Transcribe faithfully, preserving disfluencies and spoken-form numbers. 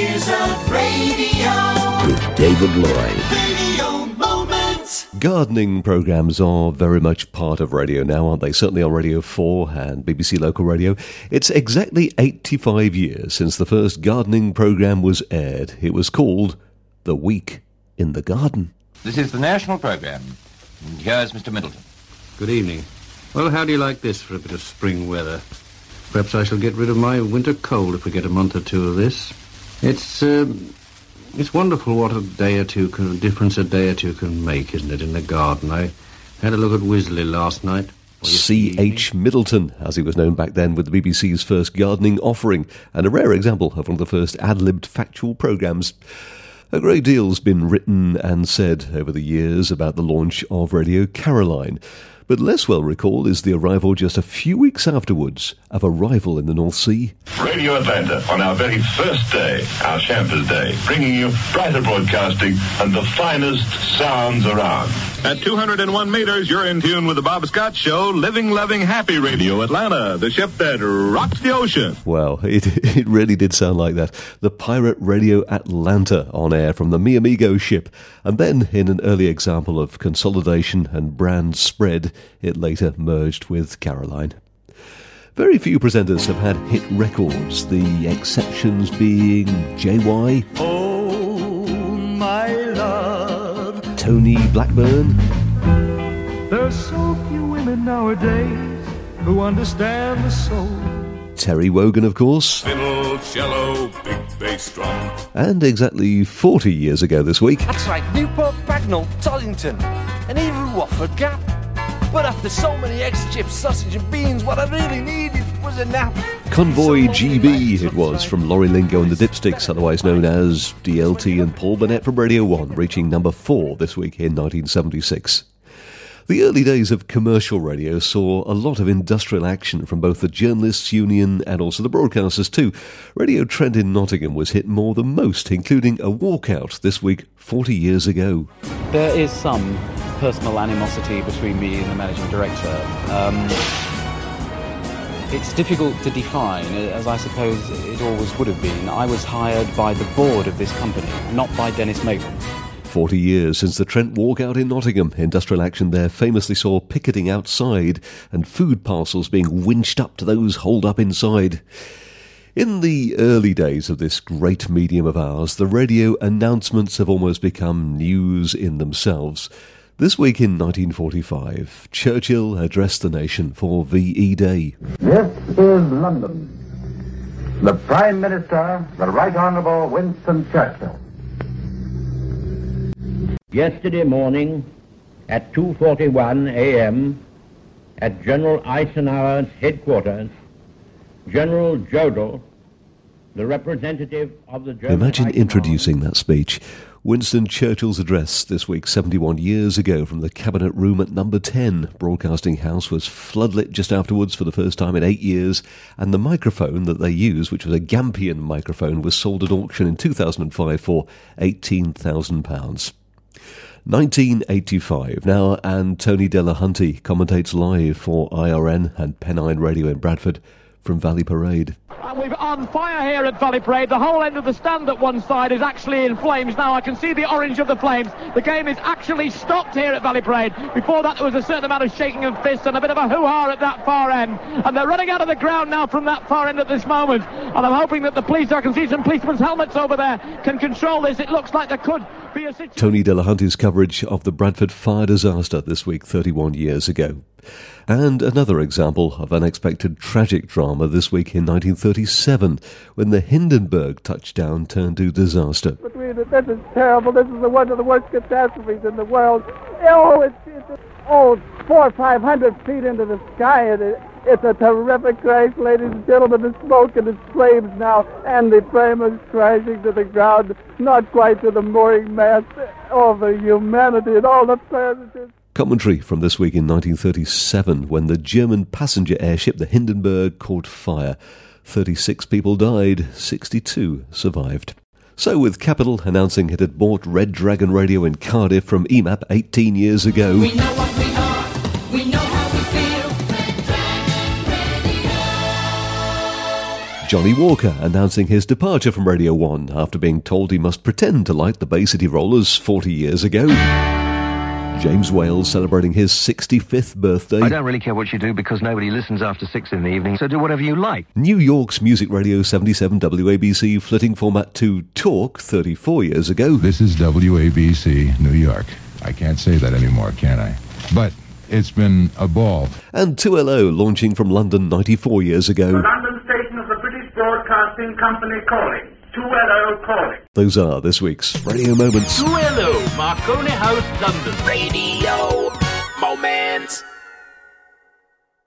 years of radio with David Lloyd. Radio Moments. Gardening programmes are very much part of radio now, aren't they? Certainly on Radio four and B B C Local Radio. It's exactly eighty-five years since the first gardening programme was aired. It was called The Week in the Garden. This is the national programme. And here's Mister Middleton. Good evening. Well, how do you like this for a bit of spring weather? Perhaps I shall get rid of my winter cold if we get a month or two of this. It's um, it's wonderful what a day or two can, difference a day or two can make, isn't it, in the garden? I had a look at Wisley last night. C H Middleton, as he was known back then, with the B B C's first gardening offering, and a rare example of one of the first ad-libbed factual programmes. A great deal's been written and said over the years about the launch of Radio Caroline, but less well recalled is the arrival just a few weeks afterwards of a rival in the North Sea. Radio Atlanta, on our very first day, our Champers Day, bringing you brighter broadcasting and the finest sounds around. At two hundred one meters, you're in tune with the Bob Scott Show, living, loving, happy Radio Atlanta, the ship that rocks the ocean. Well, it it really did sound like that. The pirate Radio Atlanta on air from the Mi Amigo ship. And then, in an early example of consolidation and brand spread, it later merged with Caroline. Very few presenters have had hit records, the exceptions being J Y, Oh, my love. Tony Blackburn, There's so few women nowadays who understand the soul. Terry Wogan, of course, Fiddle, cello, big bass drum. and exactly forty years ago this week, That's right, Newport, Bracknell, Tollington, and even Watford Gap. But after so many eggs, chips, sausage and beans, what I really needed was a nap. Convoy So G B it was from Laurie Lingo and the Dipsticks, otherwise known as D L T and Paul Burnett from Radio one, reaching number four this week in nineteen seventy-six. The early days of commercial radio saw a lot of industrial action from both the Journalists' Union and also the broadcasters too. Radio Trent in Nottingham was hit more than most, including a walkout this week forty years ago. There is some personal animosity between me and the managing director. Um, it's difficult to define, as I suppose it always would have been. I was hired by the board of this company, not by Dennis Maitland. Forty years since the Trent walkout in Nottingham. Industrial action there famously saw picketing outside and food parcels being winched up to those holed up inside. In the early days of this great medium of ours, the radio announcements have almost become news in themselves. This week in nineteen forty-five, Churchill addressed the nation for V E Day. This is London. The Prime Minister, the Right Honourable Winston Churchill. Yesterday morning at two forty-one a.m. at General Eisenhower's headquarters, General Jodl, the representative of the German... Imagine introducing that speech. Winston Churchill's address this week, seventy-one years ago, from the Cabinet Room at number ten. Broadcasting House was floodlit just afterwards for the first time in eight years, and the microphone that they used, which was a Gampian microphone, was sold at auction in two thousand five for eighteen thousand pounds. nineteen eighty-five now, and Tony Delahunty commentates live for I R N and Pennine Radio in Bradford from Valley Parade. And we're on fire here at Valley Parade. The whole end of the stand at one side is actually in flames now. I can see the orange of the flames. The game is actually stopped here at Valley Parade. Before that, there was a certain amount of shaking of fists and a bit of a hoo-ha at that far end. And they're running out of the ground now from that far end at this moment. And I'm hoping that the police, I can see some policemen's helmets over there, can control this. It looks like there could be a situation. Tony Delahunty's coverage of the Bradford fire disaster this week, thirty-one years ago. And another example of unexpected tragic drama this week in nineteen thirty-seven, when the Hindenburg touchdown turned to disaster. Between it, this is terrible. This is the one of the worst catastrophes in the world. Oh, it's, it's oh, four or five hundred feet into the sky. It, it's a terrific crash, ladies and gentlemen. The smoke and the flames now, and the frame is crashing to the ground, not quite to the mooring mast. Oh, the humanity and all the passengers. Commentary from this week in nineteen thirty-seven, when the German passenger airship, the Hindenburg, caught fire. thirty-six people died, sixty-two survived. So with Capital announcing it had bought Red Dragon Radio in Cardiff from E M A P eighteen years ago, We know what we are. We know how we feel. Red Dragon Radio. Johnny Walker announcing his departure from Radio one after being told he must pretend to like the Bay City Rollers forty years ago. James Wales celebrating his sixty-fifth birthday. I don't really care what you do because nobody listens after six in the evening, so do whatever you like. New York's Music Radio seventy-seven W A B C flitting format to talk thirty-four years ago. This is W A B C New York. I can't say that anymore, can I? But it's been a ball. And two L O launching from London ninety-four years ago. The London station of the British Broadcasting Company calling. two L O calling. Those are this week's Radio Moments. two L O, Marconi House, London. Radio Moments.